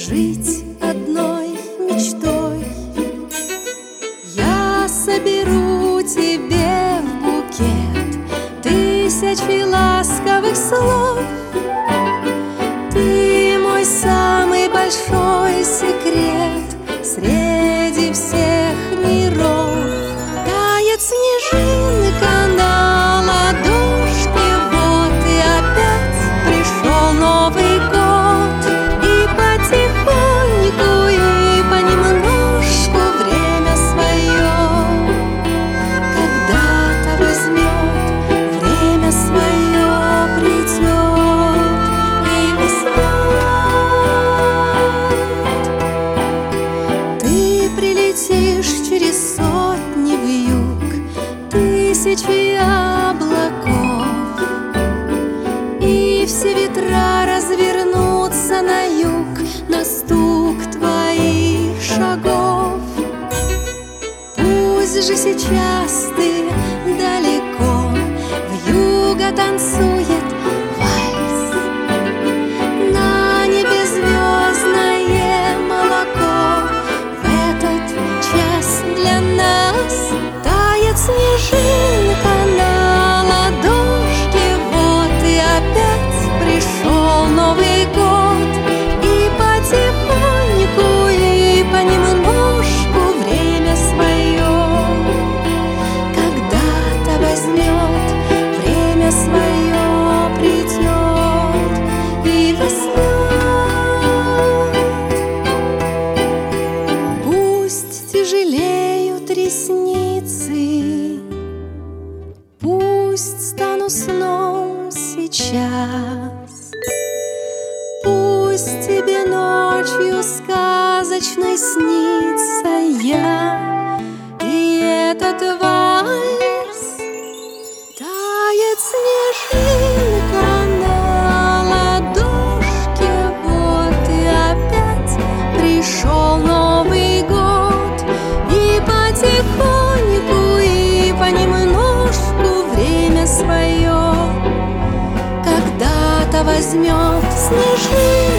жить одной мечтой. Я соберу тебе в букет тысячи ласковых слов. Ты мой самый большой секрет среди всех миров. Тает снежинка на ладошке, вот и опять пришел Новый год. И потихоньку, и понемножку время свое когда-то возьмет, время свое придет и возьмет. Ты прилетишь через сотни вьюг, тысячи облаков, и все ветра развернутся на юг на стук твоих шагов. Пусть же сейчас ты далеко, вьюга танцует вальс, на небе звездное молоко. В этот час для нас тает снежинка на ладошке, вот и опять пришел Новый год. И потихоньку, и понемножку время свое когда-то возьмет, время свое придет и возьмет. Пусть тяжелеют ресницы, пусть стану сном сейчас, пусть тебе ночью сказочной снится я и этот вальс. Тает снежинка на ладошке, вот и опять пришел Новый год. И потихоньку, и понемножку время свое когда-то возьмет снежинка.